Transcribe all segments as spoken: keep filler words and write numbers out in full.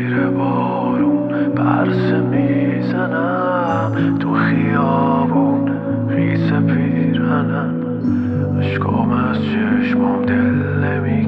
زیر بارون برسه میزنم، تو خیابون خیس پیرهنم، اشکام از چشمام دل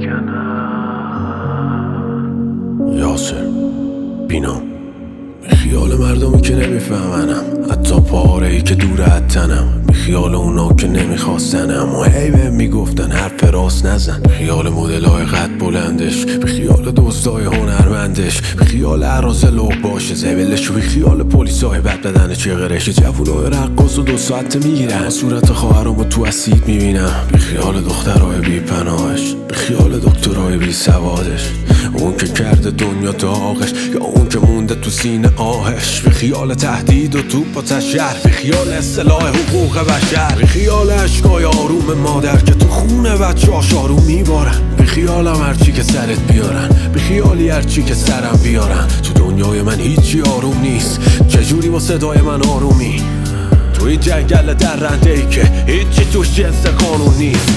نمیکنم. یاسر بینام خیال مردمی که نمیفهمنم، حتی پاره‌ای که دور از تنم، خیال اونا که نمیخواستنم و هی بهم میگفتن حرف راست نزن. خیال مدلای قد بلندش، به خیال دزدای هنرمندش، به خیال عراض لوح باشه زبلش، به خیال پلیسای بد بدن چغرش، جوونای رقاص و دو ساعت میگیرن صورت خواهرامو تو اسید میبینم. به خیال دخترای بی پناهش، به خیال دکترای بی سوادش، اون که کرده دنیا داغش یا اون که مونده تو سینه آهش. به خیال تهدید و توپ و تشر، به خیال اصلاح حقوق بشر، به خیال اشکای آروم مادر که تو خونه بچه‌هاش آروم میبارن. به خیالم هرچی که سرت بیارن، به خیالی هرچی که سرم بیارن. تو دنیای من هیچی آروم نیست، چجوری با صدای من آرومی؟ تو این جنگل درنده ای که هیچی توش جنس قانون نیست.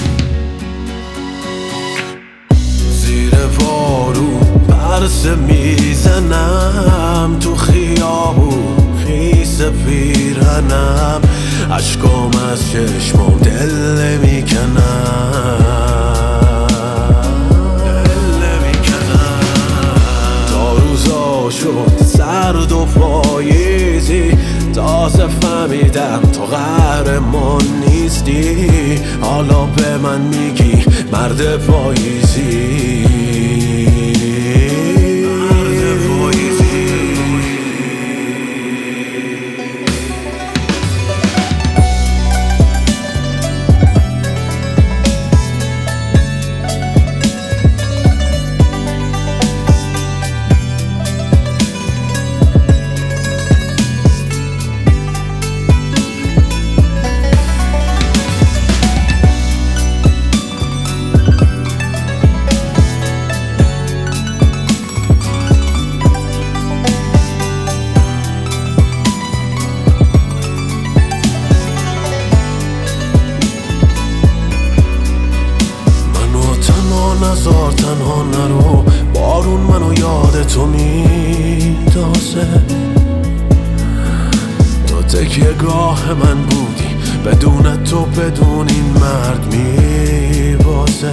زیر بارون برسه میزنم، تو خیابون خیس پیرهنم، اشکام از چشمام دل نمیکنم. تا روزا شد سرد و پاییزی، تازه فهمیدم تو قهرمان نیستی. حالا به من میگی مرد پاییزی. نزار تنها نرو، بارون منو یاد تو میندازه. تو تکیه گاه من بودی، بدون تو بدون این مرد میبازه.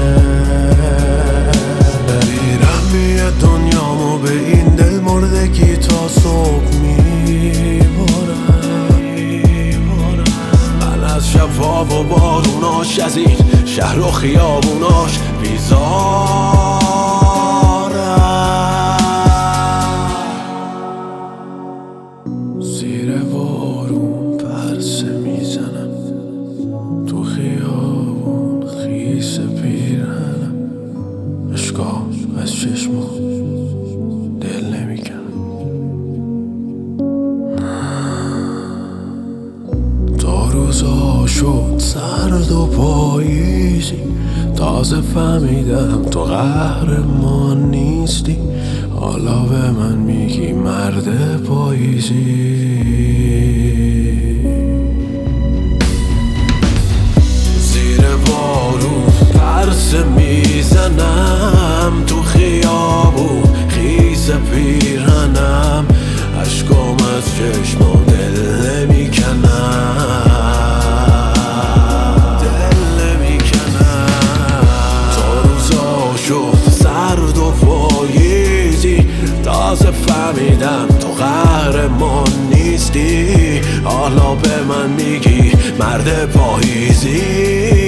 میرم یه دنیامو به این دل مردگی تا صبح میبارم. من از شفاف و باروناش، از این شهر و خیابوناش بیزارم. زیر بارون پرسه میزنم، تو خیابون خیس پیرهنم، اشکام از چشمام دل نمیکنم. تا روزا شد سرد و پاییزی، تازه فهمیدم تو قهرمان نیستی. حالا به من میگی مرد پاییزی. زیر بارون پرسه میزنم، تو خیابون خیس پیرهنم، اشکام از چشمام دل نمیکنم. سرد و پاییزی، تازه فهمیدم تو قهرمان نیستی. حالا به من میگی مرد پاییزی.